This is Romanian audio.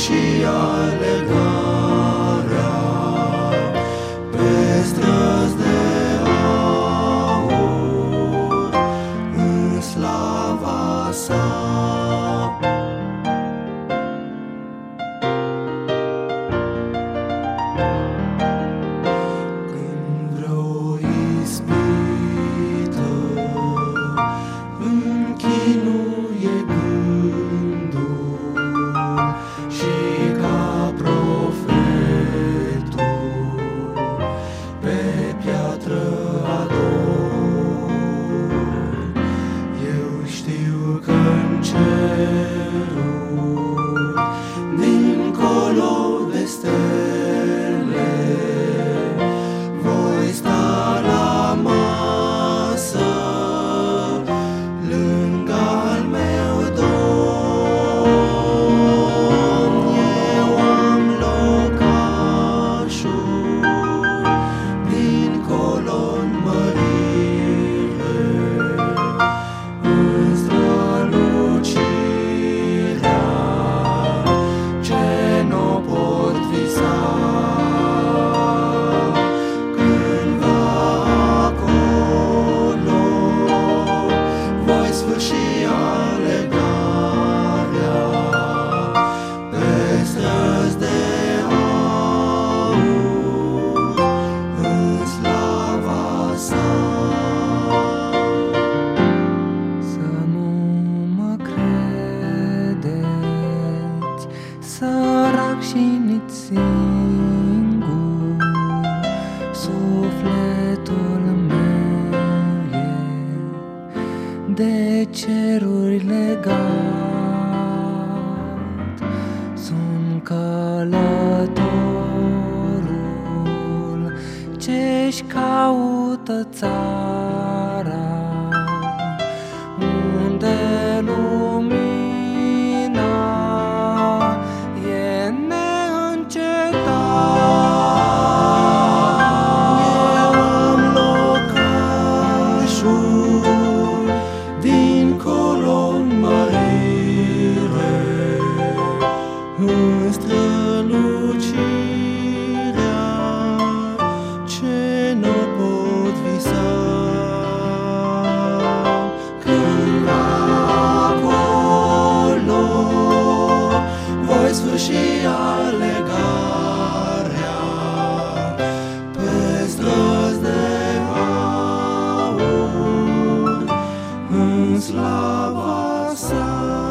sfârșia legarea pe străzi de aur în slava sa. Când vreo ispită închinuie gândul și ca profetul pe piatră ador, eu știu că-n ceruri, dincolo de stele, voi sta la masă lângă al meu Domn. Eu am locașul dincolo-n mărire, în strălucirea ce n-o pot visa. Cândva acolo voi sfârși alegarea pe străzi de aur în slava sa. Să nu mă credeți sărac și nici singur, sufletul meu e de ceruri legat. Sunt călătorul ce-și caută țara, unde lumina e neîncetat. Eu am locașul dincolo-n mărire, în strălucirea ce n-o pot visa. Cândva acolo voi sfârși alegarea pe străzi de aur în slava sa.